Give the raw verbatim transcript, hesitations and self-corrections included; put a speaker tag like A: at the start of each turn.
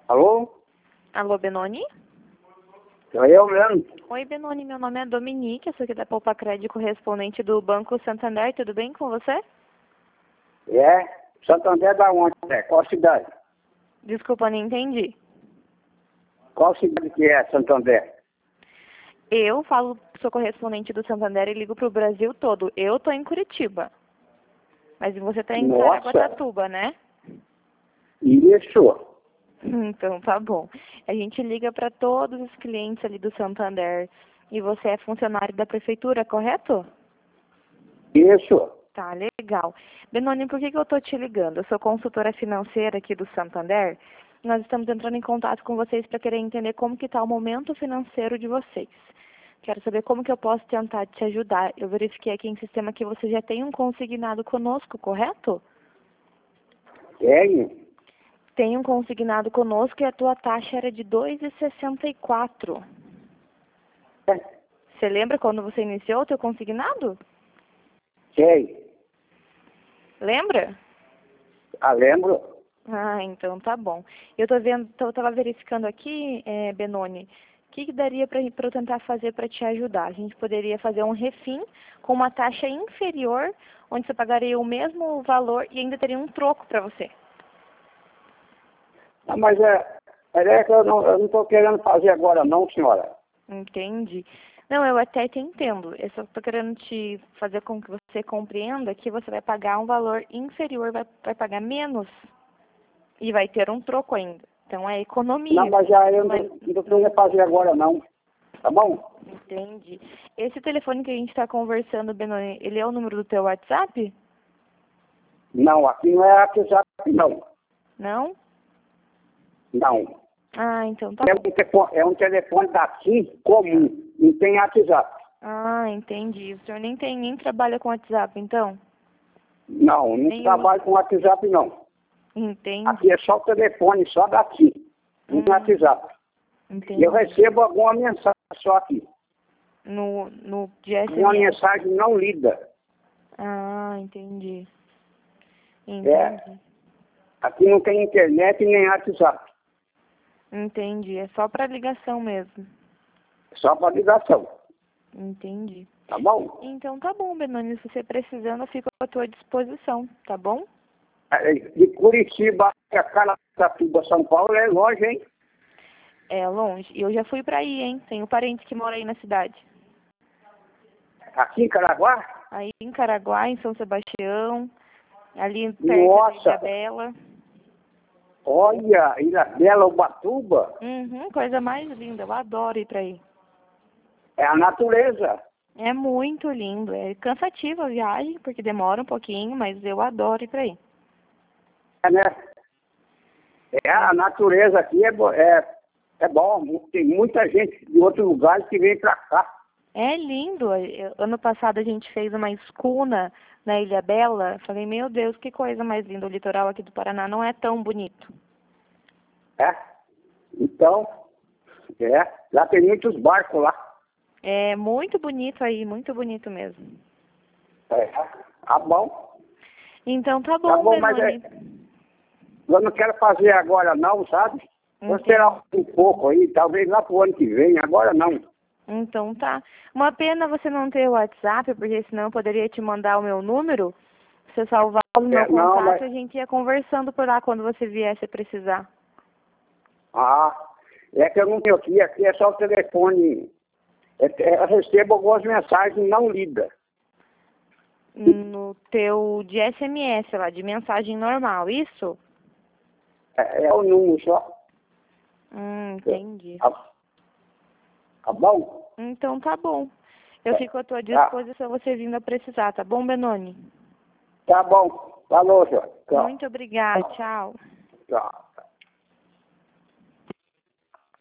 A: Alô?
B: Alô, Benoni?
A: Sou eu mesmo.
B: Oi, Benoni, meu nome é Dominique, eu sou aqui da Poupa Crédito, correspondente do Banco Santander, tudo bem com você?
A: É? Santander da onde? É? Qual cidade?
B: Desculpa, não entendi.
A: Qual cidade que é Santander?
B: Eu falo, sou correspondente do Santander e ligo para o Brasil todo. Eu tô em Curitiba, mas você tá em
A: Nossa.
B: Caraguatatuba, né?
A: Isso.
B: Então, tá bom. A gente liga para todos os clientes ali do Santander. E você é funcionário da prefeitura, correto?
A: Isso.
B: Tá, legal. Benoni, por que que eu tô te ligando? Eu sou consultora financeira aqui do Santander. Nós estamos entrando em contato com vocês para querer entender como que está o momento financeiro de vocês. Quero saber como que eu posso tentar te ajudar. Eu verifiquei aqui em sistema que você já tem um consignado conosco, correto?
A: Tem?
B: Tem um consignado conosco e a tua taxa era de dois vírgula sessenta e quatro.
A: É.
B: Você lembra quando você iniciou o teu consignado?
A: Sei.
B: Lembra?
A: Ah, lembro.
B: Ah, então tá bom. Eu tô vendo, tô, tava verificando aqui, é, Benoni, o que, que daria para eu tentar fazer para te ajudar? A gente poderia fazer um refim com uma taxa inferior, onde você pagaria o mesmo valor e ainda teria um troco para você.
A: Ah, mas é, é que eu não, eu não estou querendo fazer agora não, senhora.
B: Entendi. Não, eu até te entendo. Eu só estou querendo te fazer com que você compreenda que você vai pagar um valor inferior, vai, vai pagar menos e vai ter um troco ainda. Então é economia.
A: Não, mas já eu não
B: Mas,
A: estou querendo fazer agora não. Tá bom?
B: entendi. Esse telefone que a gente está conversando, Benoni, ele é o número do teu WhatsApp?
A: Não, aqui não é WhatsApp não.
B: Não?
A: Não.
B: Ah, então tá
A: É
B: bom.
A: um telefone, é um telefone daqui comum, não tem WhatsApp.
B: Ah, entendi. O senhor nem tem, nem trabalha com WhatsApp, então?
A: Não, não
B: Nem usa.
A: trabalho com WhatsApp não.
B: Entendi.
A: Aqui é só o telefone, só daqui, no
B: Hum,
A: WhatsApp.
B: entendi.
A: Eu recebo alguma mensagem só aqui.
B: No, no de
A: Uma
B: S M S.
A: mensagem não lida.
B: Ah, entendi.
A: É,
B: Entendi.
A: aqui não tem internet nem WhatsApp.
B: Entendi. É só para ligação mesmo.
A: Só para ligação.
B: Entendi.
A: Tá bom?
B: Então tá bom, Benoni. Se você precisando, eu fico à tua disposição, tá bom?
A: É, de Curitiba a Caraguatatuba, São Paulo, é longe, hein?
B: É longe. E eu já fui para aí, hein? Tenho parentes que moram aí na cidade.
A: Aqui em Caraguá?
B: Aí em Caraguá, em São Sebastião, ali perto da
A: Nossa!
B: Ilha Bela.
A: Olha, Ilhabela, Ubatuba,
B: Uhum, coisa mais linda. Eu adoro ir para aí.
A: é a natureza.
B: É muito lindo. É cansativa a viagem, porque demora um pouquinho, mas eu adoro ir para aí.
A: É, né? É, a natureza aqui é, bo- é, é bom. Tem muita gente de outros lugares que vem pra cá.
B: É lindo. Eu- Ano passado a gente fez uma escuna na Ilha Bela. Falei, meu Deus, que coisa mais linda. O litoral aqui do Paraná não é tão bonito.
A: É? Então, é, lá tem muitos barcos lá.
B: É muito bonito aí, muito bonito mesmo.
A: É, tá bom.
B: Então tá
A: Tá
B: bom,
A: bom, mas
B: Benoni.
A: é, eu não quero fazer agora não, sabe? Vou
B: Entendi.
A: esperar um pouco aí, talvez lá pro ano que vem, agora não.
B: Então tá. Uma pena você não ter o WhatsApp, porque senão eu poderia te mandar o meu número. Você salvar o meu
A: É, não,
B: contato
A: mas...
B: e a gente ia conversando por lá quando você viesse a precisar.
A: Ah, é que eu não tenho aqui, aqui é só o telefone. É, é, eu recebo algumas mensagens não lidas.
B: No teu de S M S lá, de mensagem normal, isso?
A: É, é o número só.
B: Hum, entendi.
A: Tá, tá bom?
B: Então tá bom. Eu fico à tua
A: Tá,
B: disposição você vindo a precisar, tá bom, Benoni?
A: tá bom. Falou, senhor. Tchau.
B: Muito obrigada, tchau.
A: Tchau.